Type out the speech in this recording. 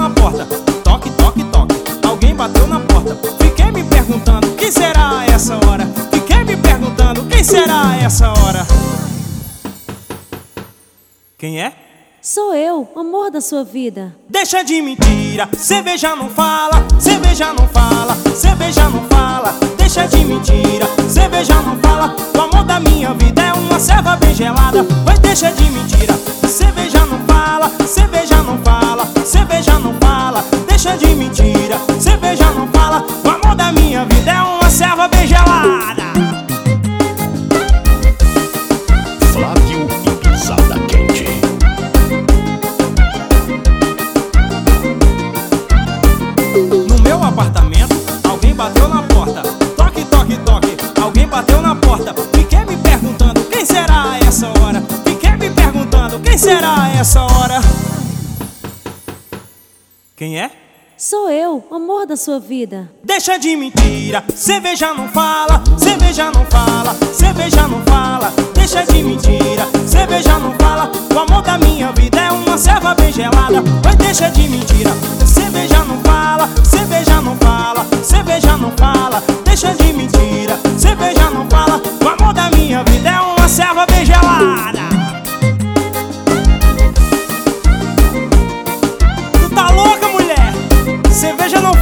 na porta. Toque, toque, toque, alguém bateu na porta. Fiquei me perguntando, quem será essa hora? Fiquei me perguntando, quem será essa hora? Quem é? Sou eu, amor da sua vida. Deixa de mentira, cerveja não fala, cerveja não fala, cerveja não fala. Deixa de mentira, cerveja não fala. O amor da minha vida é uma serva bem gelada. Vai, deixa de mentira, cerveja não fala, cerveja não fala, cerveja não fala. Deixa de mentira, cerveja não fala. O amor da minha vida é uma serva bem gelada. Flávio e Pisada Quente. No meu apartamento, alguém bateu na porta. Toque, toque, toque, alguém bateu na porta. Fiquei me perguntando, quem será essa hora? Fiquei me perguntando, quem será essa hora? Quem é? Sou eu, amor da sua vida. Deixa de mentira, cerveja não fala, cerveja não fala, cerveja não fala. Deixa de mentira, cerveja não fala. O amor da minha vida é uma serva bem gelada. Vai, deixa de mentira, cerveja não fala, cerveja não fala, cerveja não fala. Deixa de mentira, cerveja não fala. O amor da minha vida é uma serva bem gelada. Tu tá louca, mulher? Cerveja não